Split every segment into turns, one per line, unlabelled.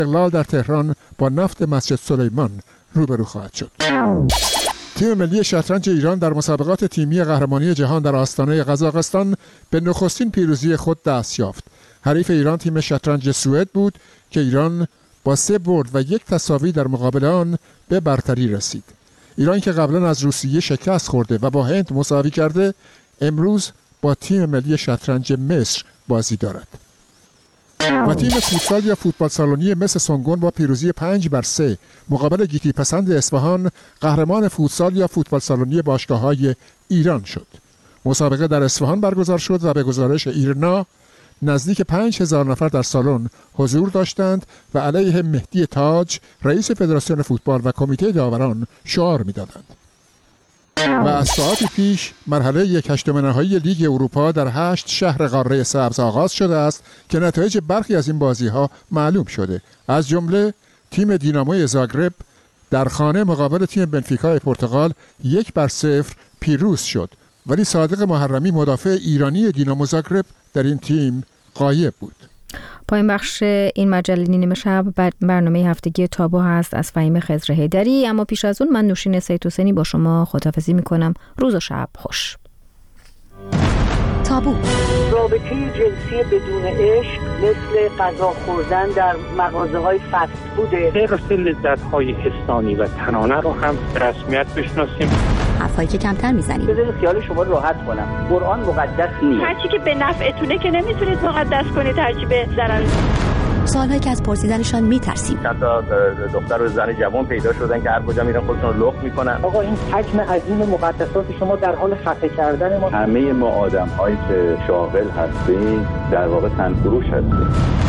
استقلال در تهران با نفت مسجد سلیمان روبرو خواهد شد. تیم ملی شطرنج ایران در مسابقات تیمی قهرمانی جهان در آستانه قزاقستان به نخستین پیروزی خود دست یافت. حریف ایران تیم شطرنج سوئد بود که ایران با 3 برد و 1 تساوی در مقابل آن به برتری رسید. ایران که قبلا از روسیه شکست خورده و با هند مساوی کرده، امروز با تیم ملی شطرنج مصر بازی دارد. و تیم فوتسال یا فوتبال سالونی مس سنگون با پیروزی 5-3 مقابل گیتی پسند اصفهان قهرمان فوتسال یا فوتبال سالونی باشگاه‌های ایران شد. مسابقه در اصفهان برگزار شد و به گزارش ایرنا نزدیک 5000 نفر در سالن حضور داشتند و علیه مهدی تاج رئیس فدراسیون فوتبال و کمیته داوران شعار می‌دادند. و از ساعتی پیش مرحله 1/8 نهایی لیگ اروپا در 8 شهر قاره سبز آغاز شده است که نتایج برخی از این بازی‌ها معلوم شده. از جمله تیم دیناموی زاگرب در خانه مقابل تیم بنفیکا پرتغال 1-0 پیروز شد، ولی صادق محرمی مدافع ایرانی دینامو زاگرب در این تیم غایب بود.
پایان بخش این مجله نیمه شب برنامه هفتگی تابو هست از فهیم خضر حیدری. اما پیش از اون من نوشین سید حسینی با شما خداحافظی میکنم. روز و شب خوش.
تابو.
رابطه جنسی بدون عشق مثل غذا خوردن در مغازه‌های فست فوده.
غیر لذت‌های حسانی و تنانه رو هم به رسمیت بشناسیم.
حرفایی که کمتر میزنیم.
بذارید خیال شما راحت کنم. قرآن مقدس نیست.
هرچی که به نفعتونه که نمیتونید مقدس کنید، هرچی به ضرر.
سوالهایی که از پرسیدنشان میترسیم.
حتی دختر و زن جوان پیدا شدن که هر کجا میرن خودشون رو لخت میکنن.
آقا این حجم عظیم مقدسات شما در حال خفه کردن ما.
همه ما آدم‌هایی که شاغل هستیم در واقع تنفروش هستیم.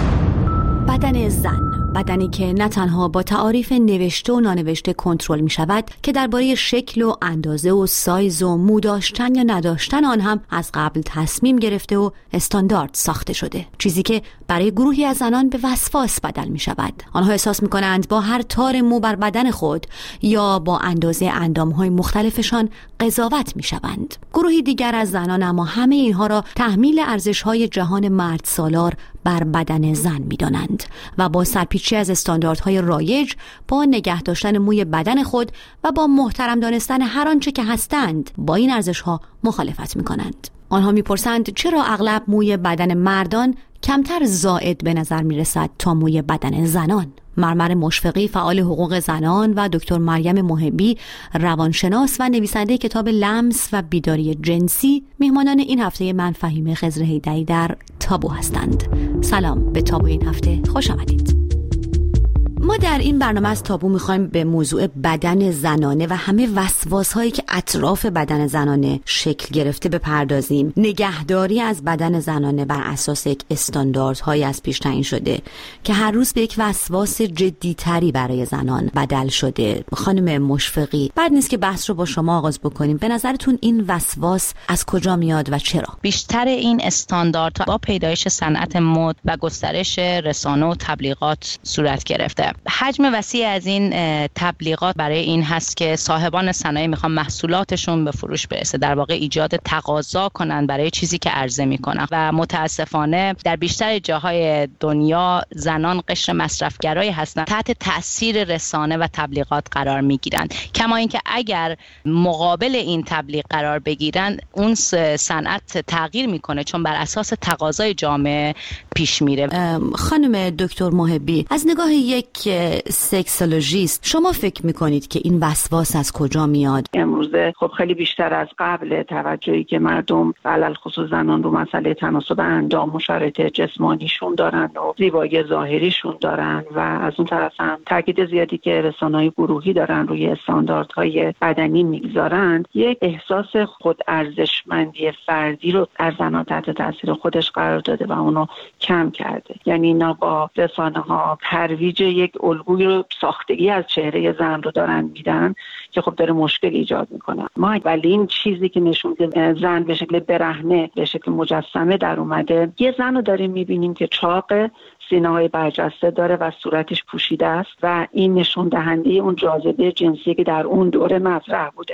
بدن زن، بدنی که نه تنها با تعاریف نوشته و نانوشته کنترل می شود که درباره شکل و اندازه و سایز و مو داشتن یا نداشتن آن هم از قبل تصمیم گرفته و استاندارد ساخته شده، چیزی که برای گروهی از زنان به وسواس بدل می شود. آنها احساس می کنند با هر تار مو بر بدن خود یا با اندازه اندامهای مختلفشان قضاوت می شوند. گروهی دیگر از زنان اما همه اینها را تحمیل ارزش‌های جهان مرد سالار بر بدن زن می دانند و با سرپیچی از استانداردهای رایج، با نگه داشتن موی بدن خود و با محترم دانستن هر آنچه که هستند، با این ارزش‌ها مخالفت می کنند. آنها می پرسند چرا اغلب موی بدن مردان کمتر زائد به نظر می رسد تا موی بدن زنان. مرمر مشفقی، فعال حقوق زنان، و دکتر مریم محبی، روانشناس و نویسنده کتاب لمس و بیداری جنسی، میهمانان این هفته من فهیم خضر حیدری در تابو هستند. سلام به تابو این هفته، خوش آمدید. ما در این برنامه از تابو میخوایم به موضوع بدن زنانه و همه وسواس‌هایی که اطراف بدن زنانه شکل گرفته بپردازیم. نگهداری از بدن زنانه بر اساس یک استانداردهایی از پیش تعیین شده که هر روز به یک وسواس جدی‌تری برای زنان بدل شده. خانم مشفقی، بعد نیست که بحث رو با شما آغاز بکنیم. به نظرتون این وسواس از کجا میاد و چرا؟
بیشتر این استانداردها با پیدایش صنعت مد و گسترش رسانه و تبلیغات صورت گرفته. حجم وسیع از این تبلیغات برای این هست که صاحبان صنایع میخوان محصولاتشون به فروش برسه، در واقع ایجاد تقاضا کنن برای چیزی که عرضه میکنن و متاسفانه در بیشتر جاهای دنیا زنان قشر مصرفگرایی هستن، تحت تاثیر رسانه و تبلیغات قرار میگیرن. کما اینکه اگر مقابل این تبلیغ قرار بگیرن، اون صنعت تغییر میکنه چون بر اساس تقاضای جامعه پیش میره.
خانم دکتر محبی، از نگاه یک سکسولوژیست شما فکر میکنید که این وسواس از کجا میاد؟
امروزه خب خیلی بیشتر از قبل توجهی که مردم علل خصوص زنان رو مسئله تناسب اندام و شرایط جسمانیشون دارن و زیبایی ظاهریشون دارن و از اون طرف هم تاکید زیادی که رسانه‌های گروهی دارن روی استانداردهای بدنی میگذارن، یک احساس خود ارزشمندی فردی رو در زنان تحت تاثیر خودش قرار داده و اونو کم کرده. یعنی اینا با رسانه‌ها ترویج یک الگوی رو ساختگی از چهره زن رو دارن میدن که خب داره مشکل ایجاد میکنه. ما ولی این چیزی که نشون میده زن به شکل برهنه، به شکل مجسمه در اومده، یه زن رو داریم میبینیم که چاق، سینه‌های برجسته داره و صورتش پوشیده است و این نشون دهنده اون جاذبه جنسی که در اون دوره مطرح بوده.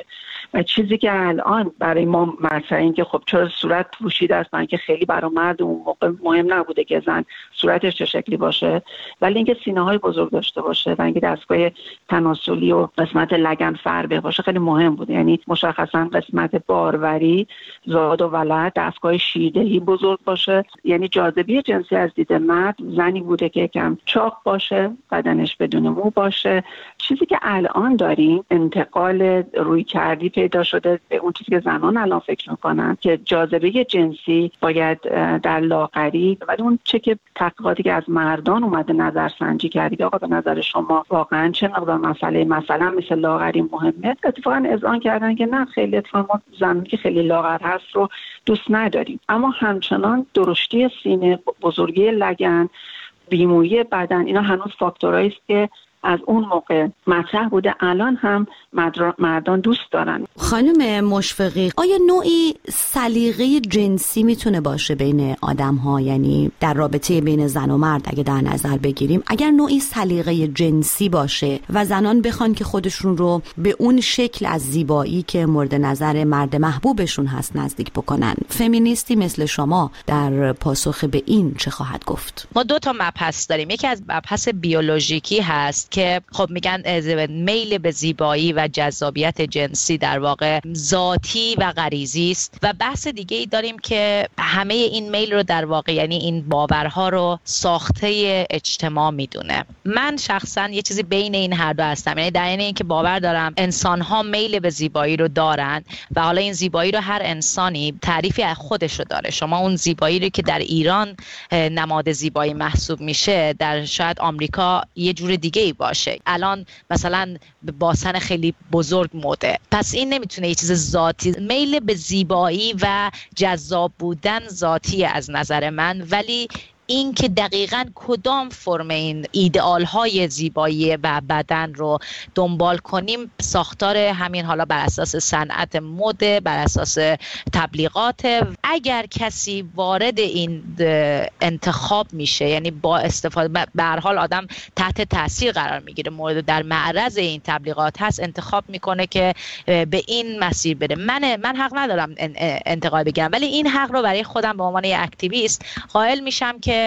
و چیزی که الان برای ما مطرحه این که خب چرا صورت پوشیده است، من که خیلی برای مرد اون موقع مهم نبوده که زن صورتش چه شکلی باشه، ولی اینکه سینه‌های بزرگ داشته باشه و اینکه دستگاه تناسلی و قسمت لگن فربه باشه خیلی مهم بوده. یعنی مشخصا قسمت باروری، زاد و ولد، دستگاه شیردهی بزرگ باشه. یعنی جاذبه جنسی از دید مرد زنی بوده که کم چاق باشه، بدنش بدون مو باشه. چیزی که الان داریم انتقال روی کردی پیدا شده به اون چیزی که زنان الان فکر میکنن که جاذبه جنسی باید در لاغری، ولی اون چه که تحقیقاتی که از مردان اومده نظرسنجی کردی آقا به نظر شما واقعا چه مقدار مسئله مثلا مثل لاغری مهمه، اتفاقا اذعان کردن که نه خیلی اتفاقا زنی که خیلی لاغر هست رو دوست نداریم، اما همچنان درشتی سینه، بزرگی لگن، بیمویی بدن، اینا هنوز فاکتورایی است که از اون موقع مطرح بوده، الان هم مردان دوست دارن.
خانم مشفقی، آیا نوعی سلیقه جنسی میتونه باشه بین آدم ها؟ یعنی در رابطه بین زن و مرد اگه در نظر بگیریم، اگر نوعی سلیقه جنسی باشه و زنان بخوان که خودشون رو به اون شکل از زیبایی که مورد نظر مرد محبوبشون هست نزدیک بکنن، فمینیستی مثل شما در پاسخ به این چه خواهد گفت؟
ما 2 مبحث داریم. یکی از مبحث بیولوژیکی هست که خب میگن میل به زیبایی و جذابیت جنسی در واقع ذاتی و غریزی است، و بحث دیگه ای داریم که همه این میل رو در واقع یعنی این باورها رو ساخته اجتماع میدونه. من شخصا یه چیزی بین این هر دو هستم، یعنی در این که باور دارم انسان‌ها میل به زیبایی رو دارن و حالا این زیبایی رو هر انسانی تعریفی از خودش رو داره. شما اون زیبایی رو که در ایران نماد زیبایی محسوب میشه در شاید آمریکا یه جور دیگه ای باشه. الان مثلا باسن خیلی بزرگ مده، پس این نمیتونه یه چیز ذاتی. میل به زیبایی و جذاب بودن ذاتی از نظر من، ولی این که دقیقاً کدام فرم این ایدئال های زیبایی و بدن رو دنبال کنیم ساختار همین حالا بر اساس صنعت مد، بر اساس تبلیغات. اگر کسی وارد این انتخاب میشه، یعنی با استفاده به هر حال آدم تحت تاثیر قرار میگیره، مورد در معرض این تبلیغات هست، انتخاب میکنه که به این مسیر بره. من حق ندارم انتقاد بگیرم، ولی این حق رو برای خودم به عنوان یک اکتیویست قائل میشم که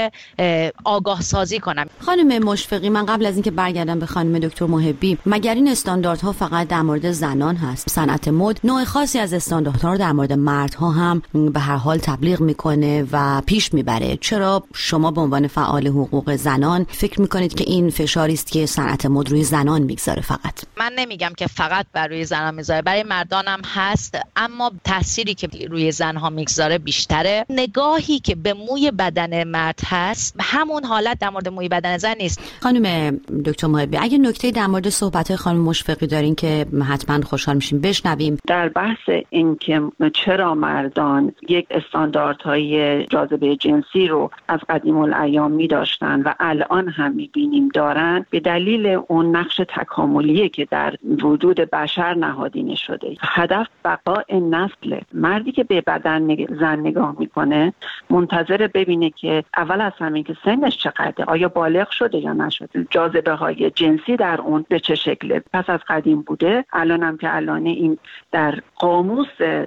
آگاه سازی کنم.
خانم مشفقی، من قبل از اینکه برگردم به خانم دکتر محبی، مگر این استانداردها فقط در مورد زنان هست؟ صنعت مد نوع خاصی از استانداردها رو در مورد مردها هم به هر حال تبلیغ میکنه و پیش میبره. چرا شما به عنوان فعال حقوق زنان فکر میکنید که این فشاری است که صنعت مد روی زنان میگذاره؟ فقط
من نمیگم که فقط بر روی زنان میذاره، برای مردانم هست، اما تأثیری که روی زنها میگذاره بیشتره. نگاهی که به موی بدن مرد هست همون حالت در مورد موی بدن زن نیست.
خانم دکتر محبی، اگه نکته در مورد صحبت‌های خانم مشفقی دارین که حتما خوشحال میشیم بشنویم.
در بحث این که چرا مردان یک استانداردهای جاذبه جنسی رو از قدیم الایام می داشتن و الان هم می‌بینیم دارن، به دلیل اون نقش تکاملیه که در وجود بشر نهادینه شده. هدف بقاء نسل. مردی که به بدن زن نگاه میکنه منتظر ببینه که اول از همین که سنش چقدره، آیا بالغ شده یا نشده، جاذبه های جنسی در اون به چه شکله. پس از قدیم بوده، الان هم که الان این در قاموس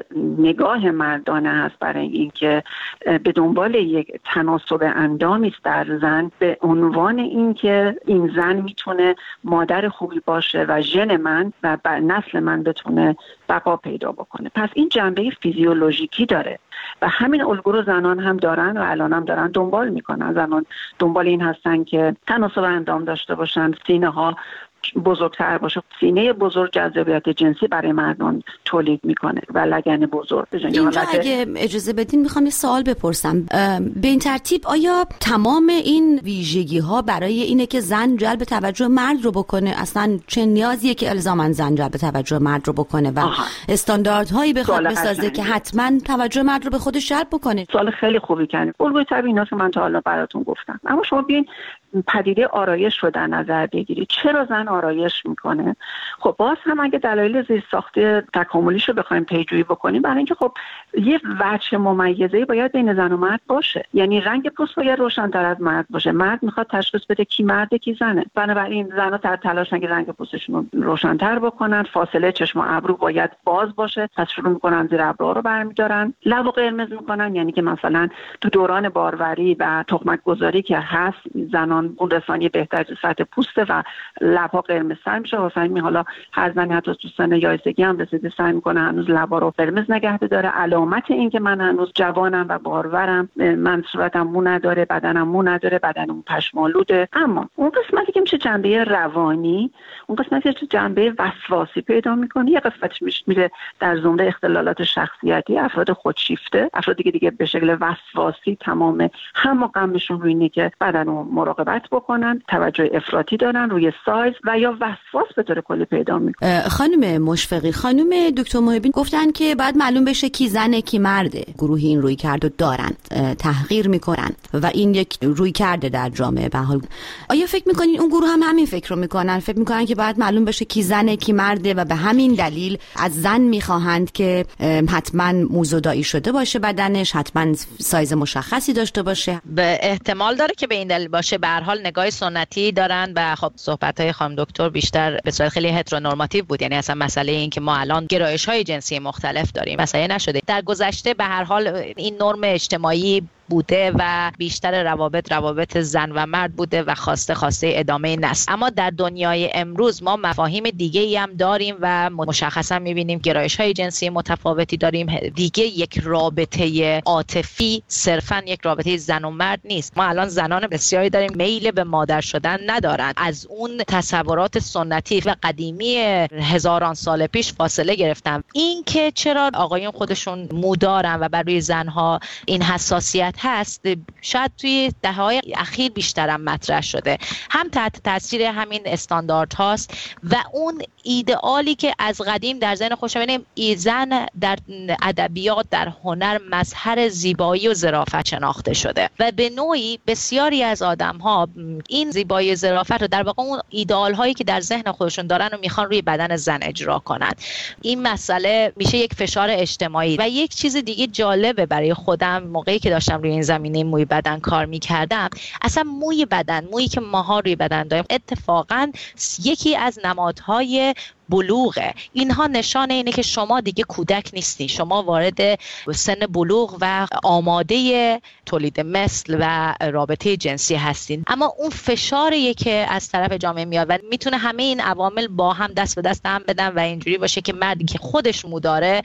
نگاه مردانه هست برای این که به دنبال یک تناسب اندامی است در زن، به عنوان این که این زن میتونه مادر خوبی باشه و ژن من و نسل من بتونه بقا پیدا بکنه. پس این جنبه فیزیولوژیکی داره و همین الگو رو زنان هم دارن و الان هم دارن دنبال میکنن. زنان دنبال این هستن که تناسب اندام داشته باشن، سینه ها بزرگتر باشه. سینه بزرگ جذابیت جنسی برای مردان تولید میکنه و لگن بزرگ.
اینجا اگه اجازه بدین میخوام یه سوال بپرسم. به این ترتیب آیا تمام این ویژگی ها برای اینه که زن جلب توجه مرد رو بکنه؟ اصلا چه نیازیه که الزاما زن جلب توجه مرد رو بکنه و استانداردهایی بخواد بسازه که حتما توجه مرد رو به خودش جلب بکنه؟
سوال خیلی خوبی کردید. الگوی طبیعی اینا که من تا حالا براتون گفتم. اما شما بیاین پدیده آرایش رو در نظر بگیرید. چرا زن آرایش میکنه. خب باز هم اگه دلایل زیست‌ساختی تکاملیش رو بخوایم پیجویی بکنیم، برای اینکه خب یه وجه ممیزی باید بین زن و مرد باشه، یعنی رنگ پوست باید روشن‌تر از مرد باشه. مرد میخواد تشخیص بده کی مرده کی زنه، بنابراین زن‌ها در تلاشن که رنگ پوستشون رو روشن‌تر بکنن. فاصله چشم و ابرو باید باز باشه، پس شروع میکنن زیر ابروها رو برمی‌دارن، لبو قرمز میکنن، یعنی که مثلا تو دوران باروری و تخمک گذاری که هست زنان خون رسانی بهتر سطح پوسته و لب‌ها قرمزتر میشه. واسه همین حالا هر زنی حتی تو سن یائسگی هم رسیده سعی میکنه هنوز لب‌ها رو قرمز نگه داره. علامت این که من هنوز جوانم و بارورم، من صورتم مو نداره، بدنم مو نداره، بدنم پشمالوده. اما اون قسمتی که میشه جنبه روانی، اون قسمتی که جنبه وسواسی پیدا میکنه، یه قسمتش میره در زمره اختلالات شخصیتی، افراد خودشیفته، افرادی که دیگه به شکل وسواسی تمام هم غمشون روی اینه که بدن رو مراقبت بکنن، توجه افراطی دارن روی سایز و یا وسواس به طور کلی پیدا میکنه.
خانم مشفقی، خانم دکتر محبی گفتن که باید معلوم بشه کی زنه کی مرده. گروهی این روی کردو دارن، تحقیر میکنن و این یک روی کرده در جامعه. به حال آیا فکر میکنین اون گروه هم همین فکر رو میکنن؟ فکر میکنن که باید معلوم بشه کی زنه کی مرده و به همین دلیل از زن میخواهند که حتما موزودایی شده باشه بدنش، حتما سایز مشخصی داشته باشه؟
به احتمال داره که به این دلیل باشه. به هر حال نگاه سنتی دارن و خب صحبت‌های خانم دکتر بیشتر به صورت خیلی هترونورماتیو بود، یعنی اصلا مسئله این که ما الان گرایش‌های جنسی مختلف داریم مسئله نشده. در گذشته به هر حال این نرم اجتماعی بوده و بیشتر روابط زن و مرد بوده و خواسته ادامه نسل. اما در دنیای امروز ما مفاهیم دیگه‌ای هم داریم و مشخصا می‌بینیم گرایش‌های جنسی متفاوتی داریم. دیگه یک رابطه عاطفی صرفاً یک رابطه زن و مرد نیست. ما الان زنان بسیاری داریم میل به مادر شدن ندارن، از اون تصورات سنتی و قدیمی هزاران سال پیش فاصله گرفتن. این که چرا آقایون خودشون مو دارن و بر روی زن‌ها این حساسیت هست، شاید توی دهه‌های اخیر بیشترم مطرح شده، هم تحت تاثیر همین استانداردهاست و اون ایدئالی که از قدیم در ذهن خودش ببینیم زن در ادبیات، در هنر مظهر زیبایی و ظرافت شناخته شده و به نوعی بسیاری از آدم‌ها این زیبایی و ظرافت رو در واقع اون ایدئال‌هایی که در ذهن خودشون دارن رو میخوان روی بدن زن اجرا کنن. این مسئله میشه یک فشار اجتماعی. و یک چیز دیگه جالبه برای خودم، موقعی که داشتم روی این زمینه موی بدن کار میکردم، اصلا موی بدن، مویی که ماها روی بدن داریم، اتفاقا یکی از نمادهای بلوغه. اینها نشانه اینه که شما دیگه کودک نیستی، شما وارد سن بلوغ و آماده تولید مثل و رابطه جنسی هستین. اما اون فشاریه که از طرف جامعه میاد و میتونه همه این عوامل با هم دست به دست هم بدن و اینجوری باشه که مردی که خودش مو داره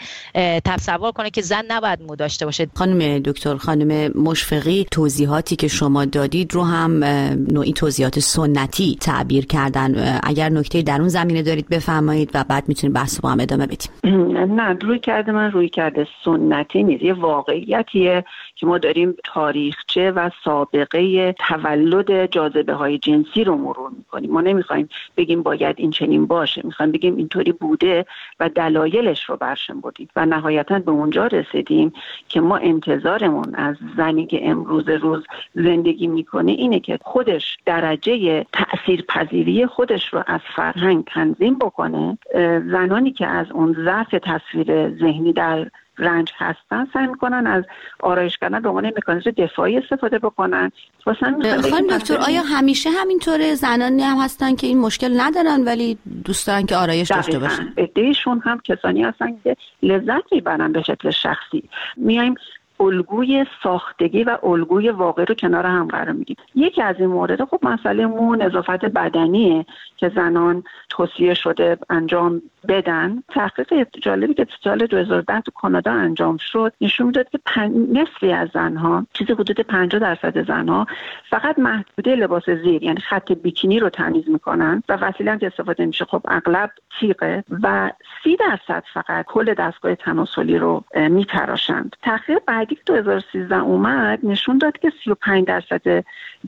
تصور کنه که زن نباید مو داشته باشه.
خانم دکتر، خانم مشفقی توضیحاتی که شما دادید رو هم نوعی توضیحات سنتی تعبیر کردن. اگر نکته در اون زمینه دارید بفرمایید و بعد میتونیم بحث با هم ادامه بدیم.
نه، روی کرده سنتی نیست، یه واقعیتیه که ما داریم تاریخچه و سابقه تولد جاذبه های جنسی رو مرور میکنیم. ما نمیخوایم بگیم باید این چنین باشه، میخوایم بگیم اینطوری بوده و دلایلش رو برشم بردیم و نهایتا به اونجا رسیدیم که ما انتظارمون از زنی که امروز روز زندگی میکنه اینه که خودش درجه تأثیرپذیری خودش رو از فرهنگ تنظیم بکنه. زنانی که از اون ضعف تصویر ذهنی در رنج هستن سعی میکنن از آرایش کردن به عنوان مکانیزم دفاعی استفاده بکنن.
خانم دکتر، آیا همیشه همینطوره؟ زنانی هم هستن که این مشکل ندارن ولی دوست دارن که آرایش داشته باشن؟
عده‌شون هم کسانی هستن که لذت میبرن به شکل شخصی. میایم الگوی ساختگی و الگوی واقعی رو کنار هم قرار میدیم. یکی از این مورد خب مسئله نظافت بدنیه که زنان توصیه شده انجام بدن. تحقیق جالبی که سال 2010 تو کانادا انجام شد نشون میداد که نصفی از زنها، چیزی حدود 50% زنها فقط محدوده لباس زیر یعنی خط بیکینی رو تمیز میکنن و وسیله هم که استفاده میشه خب اغلب تیغه و 30% فقط کل دستگاه تناسلی رو میتراشند. تحقیق بعدی جدیدی که 2013 اومد نشون داد که 35%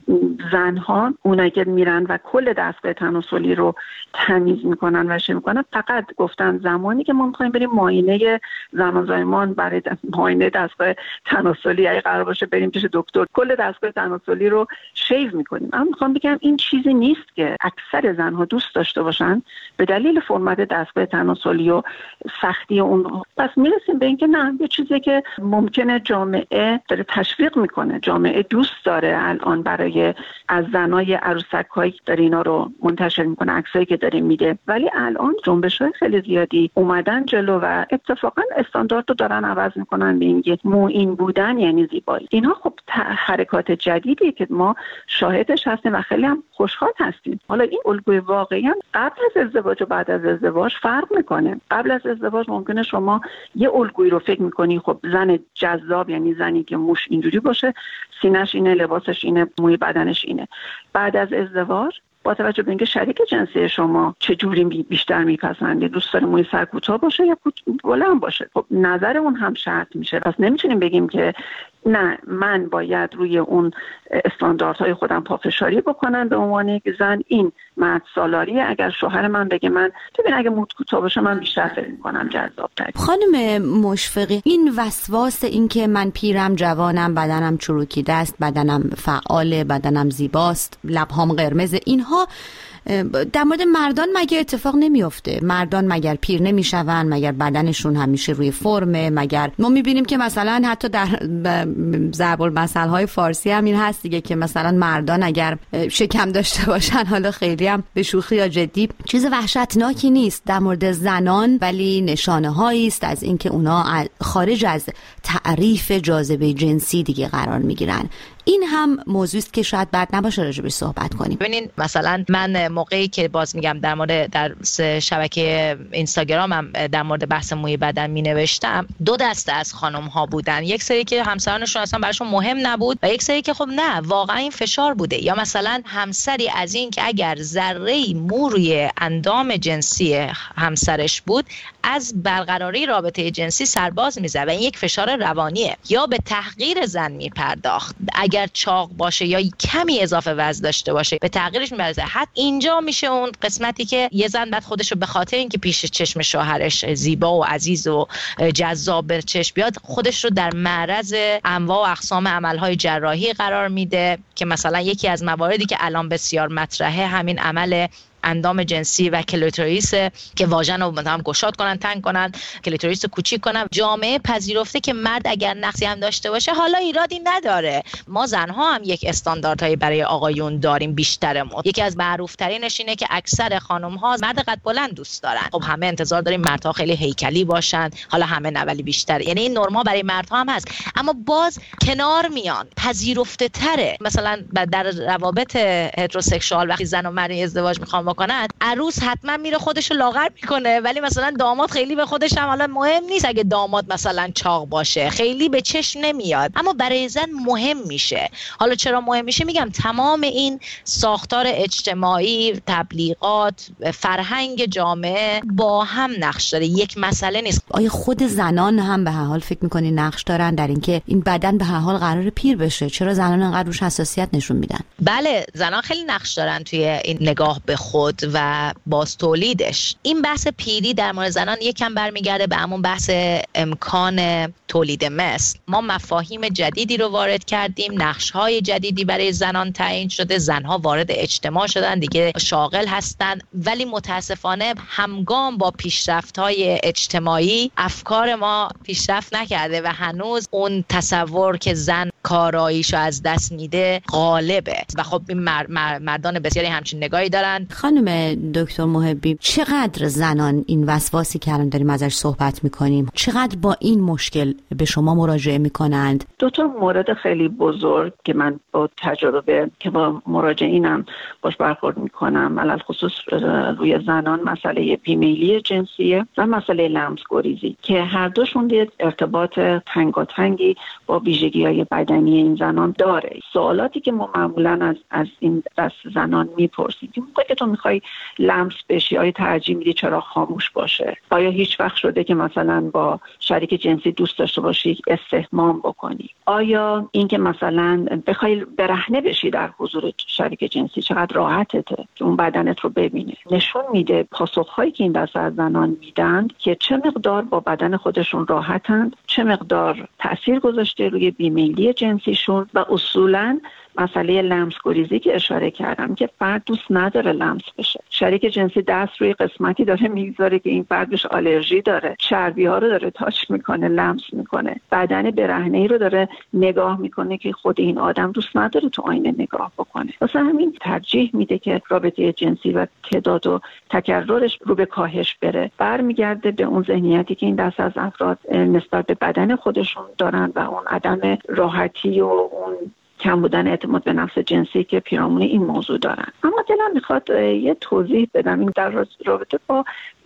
زنها اونایی که میرن و کل دستگاه تناسلی رو تمیز میکنن و شروع میکنن، فقط گفتن زمانی که ما میخوایم بریم معاینه زمان برای معاینه دستگاه تناسلی اگه قرار باشه بریم پیش دکتر، کل دستگاه تناسلی رو شیو میکنیم. من میخوام بگم این چیزی نیست که اکثر زنها دوست داشته باشن به دلیل فرمت دستگاه تناسلی و سختی اون. پس میرسیم به اینکه نه، یه چیزی که ممکنه جامعه داره تشویق میکنه، جامعه دوست داره الان برای از زنای عروسک‌هایی داره اینا رو منتشر میکنه، عکسایی که داره میده، ولی الان جنبش‌های خیلی زیادی اومدن جلو و اتفاقا استاندارد رو دارن عوض میکنن به اینکه موین بودن یعنی زیبایی. اینا خب حرکات جدیدیه که ما شاهدش هستیم و خیلی هم خوشحال هستیم. حالا این الگوی واقعی هم قبل از ازدواج و بعد از ازدواج فرق میکنه. قبل از ازدواج ممکنه شما یه الگویی رو فکر میکنی خب زن جذاب یعنی زنی که موش اینجوری باشه، سینه‌ش اینه، لباسش اینه، موی بدنش اینه. بعد از ازدواج با توجه به اینکه شریک جنسی شما چه جوری بیشتر میپسنده، دوست داره موی سر کوتاه باشه یا بلند باشه، خب نظر اون هم شرط میشه. پس نمیتونیم بگیم که نه من باید روی اون استانداردهای خودم پافشاری بکنم به عنوان یک زن، این مرد سالاریه. اگر شوهر من بگه من ببین اگه موت کوتاه باشه من بیشتر فکر میکنم جذاب‌تر.
خانم مشفقی، این وسواس این که من پیرم، جوانم، بدنم چروکیده است، بدنم فعاله، بدنم زیباست، لبهام قرمز، اینها در مورد مردان مگر اتفاق نمیفته؟ مردان مگر پیر نمیشون؟ مگر بدنشون همیشه روی فرمه؟ مگر ما میبینیم که مثلا حتی در ضرب المثل های فارسی هم این هست دیگه که مثلا مردان اگر شکم داشته باشن، حالا خیلی هم به شوخی یا جدی، چیز وحشتناکی نیست در مورد زنان، ولی نشانه هایی است از اینکه اونا خارج از تعریف جاذبه جنسی دیگه قرار میگیرن. این هم موضوعی است که شاید بد نباشه راجعش صحبت کنیم.
ببینین مثلا من موقعی که باز میگم در مورد در شبکه اینستاگرامم در مورد بحث موی بدن مینوشتم، دو دسته از خانم ها بودن. یک سری که همسرانشون اصلا براشون مهم نبود و یک سری که خب نه واقعا این فشار بوده، یا مثلا همسری از این که اگر ذره‌ای مو روی اندام جنسی همسرش بود از برقراری رابطه جنسی سرباز میزد و این یک فشار روانیه. یا به تحقیر زن میپرداخت، اگر چاق باشه یا کمی اضافه وزن داشته باشه به تغییرش میبرزه. حتی اینجا میشه اون قسمتی که یه زن بعد خودشو به خاطر اینکه پیش چشم شوهرش زیبا و عزیز و جذاب به چشم بیاد، خودش رو در معرض انواع و اقسام عملهای جراحی قرار میده که مثلا یکی از مواردی که الان بسیار مطرحه همین عمل اندام جنسی و کلیتوریس که واژن رو مثلا گشاد کنن، تنگ کنن، کلیتوریس رو کوچیک کنن. جامعه پذیرفته که مرد اگر نقصی هم داشته باشه حالا ایرادی نداره. ما زنها هم یک استانداردهایی برای آقایون داریم بیشترمون. یکی از معروف‌ترینش اینه که اکثر خانم‌ها مرد قد بلند دوست دارن. خب همه انتظار داریم مردها خیلی هیکلی باشن، حالا همه نه ولی بیشتر، یعنی این نرم‌ها برای مردها هم هست، اما باز کنار میان، پذیرفته تره. مثلا در روابط هتروسکسوال وقتی زن و مرد ازدواج میخوان بکنن، عروس حتما میره خودشو لاغر میکنه، ولی مثلا داماد خیلی به خودش هم حالا مهم نیست اگه داماد مثلا چاق باشه، خیلی به چشم نمیاد، اما برای زن مهم میشه. حالا چرا مهم میشه؟ میگم تمام این ساختار اجتماعی، تبلیغات، فرهنگ جامعه با هم نقش داره، یک مسئله نیست.
آیا خود زنان هم به هر حال فکر میکنی نقش دارن در اینکه این بدن به هر حال قرار پیر بشه؟ چرا زنان انقدر روش حساسیت نشون میدن؟
بله، زنان خیلی نقش دارن توی این نگاه به خود و باز تولیدش. این بحث پیری در مورد زنان یکم برمیگرده به همون بحث امکان تولید مثل. ما مفاهیم جدیدی رو وارد کردیم، نقش‌های جدیدی برای زنان تعیین شده، زنها وارد اجتماع شدن، دیگه شاغل هستن، ولی متاسفانه همگام با پیشرفت‌های اجتماعی افکار ما پیشرفت نکرده و هنوز اون تصور که زن کاراییشو از دست میده غالبه و خب این مردان بسیاری همچین نگاهی دارن.
خانم دکتر محبی، چقدر زنان این وسواسی که الان داریم ازش صحبت میکنیم، چقدر با این مشکل به شما مراجعه میکنند؟
دو تا مورد خیلی بزرگ که من با تجربه که با مراجعینم باش برخورد میکنم، علل خصوص روی زنان، مسئله بیمیلی جنسیه و مسئله لمس‌گریزی که هر دوشون یه ارتباط تنگاتنگی با ویژگی‌های بدنی این زنان داره. سوالاتی که ما معمولاً از این دست زنان میپرسیم که موقعی که تو میخوای لمس بشی آیا ترجیح میدی چراغ خاموش باشه؟ آیا هیچ وقت شده که مثلا با شریک جنسی دوست داشته باشی استحمام بکنی؟ آیا اینکه مثلا بخوای برهنه بشی در حضور شریک جنسی چقدر راحتته که اون بدنت رو ببینه؟ نشون میده پاسخهایی که این دسته از زنان میدن که چه مقدار با بدن خودشون راحتند، چه مقدار تأثیر گذاشته روی بیمیلی جنسیشون. و اصولاً مسئله لمس گریزی که اشاره کردم که فرد دوست نداره لمس بشه، شریک جنسی دست روی قسمتی داره میگذاره که این فرد بهش آلرژی داره، چربی ها رو داره تاچ میکنه، لمس میکنه، بدن برهنه‌ای رو داره نگاه میکنه که خود این آدم دوست نداره تو آینه نگاه بکنه. واسه همین ترجیح میده که رابطه جنسی و تعداد و تکرارش رو به کاهش بره. برمیگرده به اون ذهنیتی که این دست از افراد نسبت به بدن خودشون دارن و اون عدم راحتی و اون کم بودن اعتماد به نفس جنسی که پیرامون این موضوع دارن. اما دلم میخواد یه توضیح بدم این در رابطه با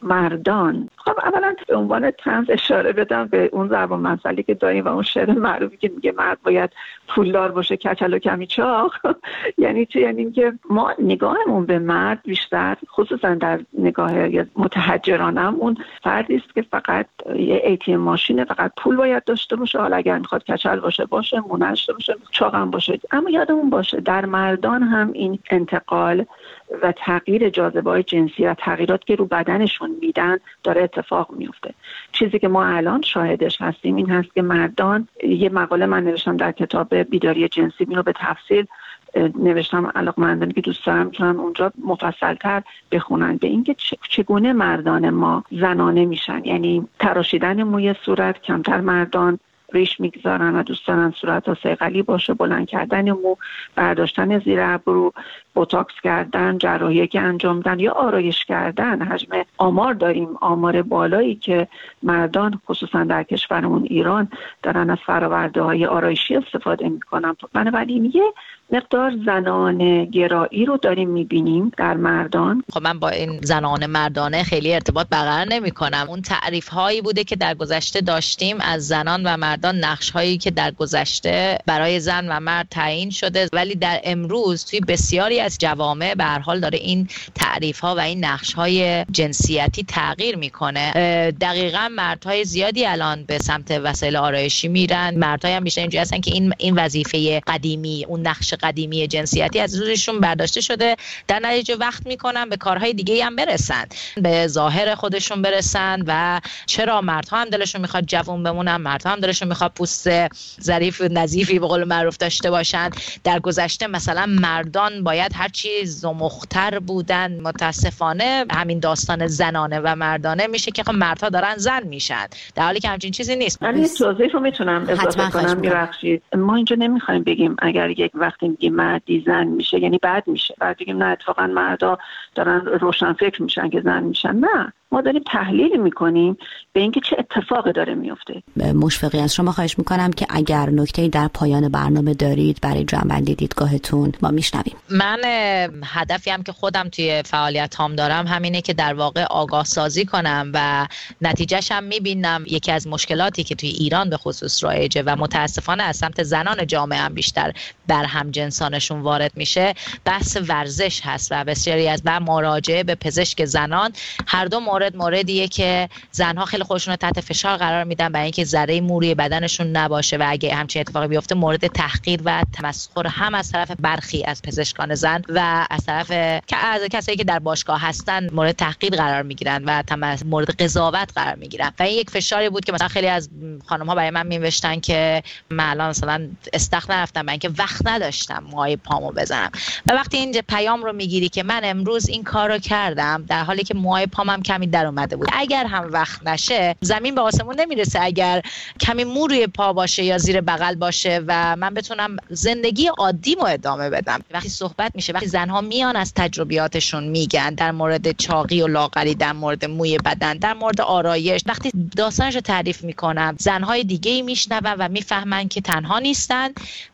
مردان. خب اولا به عنوان طنز اشاره بدم به اون ضرب المثلی که داریم و اون شعر معروفی که میگه مرد باید پولدار باشه کچل و کمی چاق. یعنی چه؟ یعنی که ما نگاهمون به مرد بیشتر خصوصا در نگاه متحجرانم اون فردی است که فقط یه ATM ماشینه، فقط پول باید داشته باشه، حالا اگر میخواد کچل باشه، مونه داشته باشه، چاقم باشه. اما یادمون باشه در مردان هم این انتقال و تغییر جاذبه‌های جنسی و تغییرات که رو بدنشون میدن داره اتفاق میفته. چیزی که ما الان شاهدش هستیم این هست که مردان، یه مقاله من نوشتم در کتاب بیداری جنسی، اینو به تفصیل نوشتم، علاقه‌مندانی که دوست دارم میتونن اونجا مفصل‌تر بخونن به اینکه چگونه مردان ما زنانه میشن. یعنی تراشیدن موی صورت، کمتر مردان ریش میگذارن و دوست دارن صورت ها صیقلی باشه، بلند کردن مو، برداشتن زیر ابرو، بوتاکس کردن، جراحی که انجام دادن یا آرایش کردن. حجم آمار داریم، آمار بالایی که مردان خصوصا در کشورمون ایران دارن از فرآورده‌های آرایشی استفاده میکنن. بنابراین یه مقدار زنانه گرایی رو داریم میبینیم در مردان.
خب من با این زنانه مردانه خیلی ارتباط برقرار نمی‌کنم. اون تعریف هایی بوده که در گذشته داشتیم از زنان و مردان، نقش هایی که در گذشته برای زن و مرد تعیین شده، ولی در امروز توی بسیاری از جوامع به هر حال داره این تعریف ها و این نقش های جنسیتی تغییر میکنه. دقیقاً مردهای زیادی الان به سمت وسایل آرایشی میرن، مردهای هم بیشتر اینجوری هستن که این وظیفه قدیمی، اون نقش قدیمی جنسیتی از روزشون برداشته شده، در نتیجه وقت میکنن به کارهای دیگه هم برسن، به ظاهر خودشون برسن. و چرا مردها هم دلشون میخواد جوان بمونن، مردها هم دلشون میخواد پوست ظریف و نظیفی به قول معروف داشته باشن. در گذشته مثلا مردان باید هر چی زمختر بودن. متاسفانه همین داستان زنانه و مردانه میشه که خب مردها دارن زن میشن، در حالی که همچین چیزی نیست.
من این توضیح رو میتونم اضافه کنم؟ ببخشید، ما اینجا نمیخوایم بگیم اگر یک وقتی میگیم مردی زن میشه یعنی بد میشه، بعد بگیم نه اتفاقا مردا دارن روشن فکر میشن که زن میشن. نه، ما داریم تحلیل میکنیم به اینکه چه اتفاقی داره میفته.
مشفقی از شما خواهش میکنم که اگر نکته‌ای در پایان برنامه دارید برای جمع‌بندی دیدگاهتون ما میشنویم.
من هدفی هم که خودم توی فعالیتام دارم همینه که در واقع آگاه سازی کنم و نتیجهش هم میبینم یکی از مشکلاتی که توی ایران به خصوص رایجه و متاسفانه از سمت زنان جامعه هم بیشتر بر هم جنسانشون وارد میشه، بحث ورزش هست و بسیاری از مراجعه به پزشک زنان. هر دو موردیه که زنها خیلی خودشون رو تحت فشار قرار میدن برای اینکه ذره موری بدنشون نباشه و اگه همچین اتفاقی بیفته مورد تحقیر و تمسخر هم از طرف برخی از پزشکان زن و از طرف کسایی که در باشگاه هستن مورد تحقیر قرار میگیرن و مورد قضاوت قرار میگیرن. و این یک فشاری بود که مثلا خیلی از خانم‌ها برای من می‌نوشتن که من الان مثلا استخر نرفتم برای اینکه وقت نداشتم موهای پامو بزنم. و وقتی این پیام رو میگیری که من امروز این کارو کردم در حالی که موهای پامم کمی در اومده بود، اگر هم وقت نشه زمین به آسمون نمیرسه، اگر کمی مو روی پا باشه یا زیر بغل باشه و من بتونم زندگی عادیمو ادامه بدم. وقتی صحبت میشه، وقتی زنها میان از تجربیاتشون میگن در مورد چاقی و لاغری، در مورد موی بدن، در مورد آرایش، وقتی داستانشو تعریف میکنم زنهای دیگه‌ای میشنون و میفهمن که تنها نیستن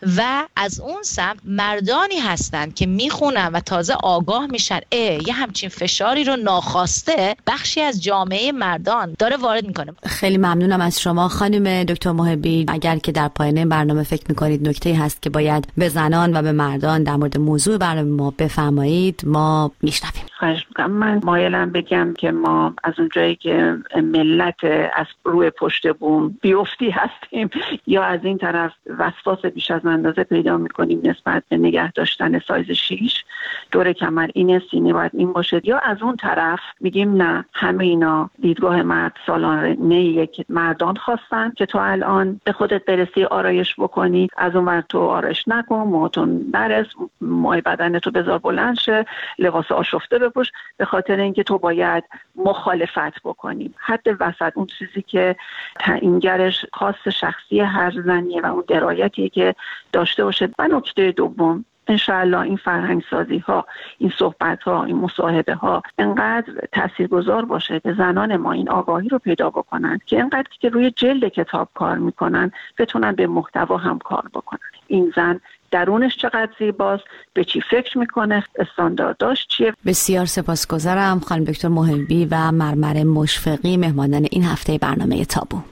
و از اون سمت مردانی هستن که میخونن و تازه آگاه میشن یه همچین فشاری رو ناخواسته بخشی از جامعه مردان داره وارد میکنه.
خیلی ممنونم از شما خانم دکتر محبی. اگر که در پایان برنامه فکر میکنید نکته‌ای هست که باید به زنان و به مردان در مورد موضوع برنامه ما بفرمایید، ما میشنویم.
خواهش میکنم. من مایلم بگم که ما از اونجایی که ملت از روی پشت بوم بیفتی هستیم یا از این طرف وسواس بیش از اندازه پیدا میکنیم نسبت به نگه داشتن سایز 6 دور کمر، این سینه باید این باشه، یا از اون طرف میگیم نه همه اینا دیدگاه مرد سالانه یک مردان خواستن که تو الان به خودت برسی آرایش بکنی، از اون ور تو آرایش نکن، موهاتون نرس، موهای بدنتو بذار بلند شه، لباس آشفته بپوش، به خاطر اینکه تو باید مخالفت بکنی. حد وسط اون چیزی که تعیینگرش خاص شخصی هر زنیه و اون درایتیه که داشته باشه. و نکته دوم، انشاءالله این فرهنگ سازی ها، این صحبت ها، این مصاحبه ها انقدر تاثیرگذار باشه که زنان ما این آگاهی رو پیدا بکنن که انقدر که روی جلد کتاب کار میکنن بتونن به محتوا هم کار بکنن. این زن درونش چقدر زیباست، به چی فکر میکنه، استاندارداش چیه.
بسیار سپاسگزارم خانم دکتر محبی و مرمر مشفقی، مهمانان این هفته برنامه تابو.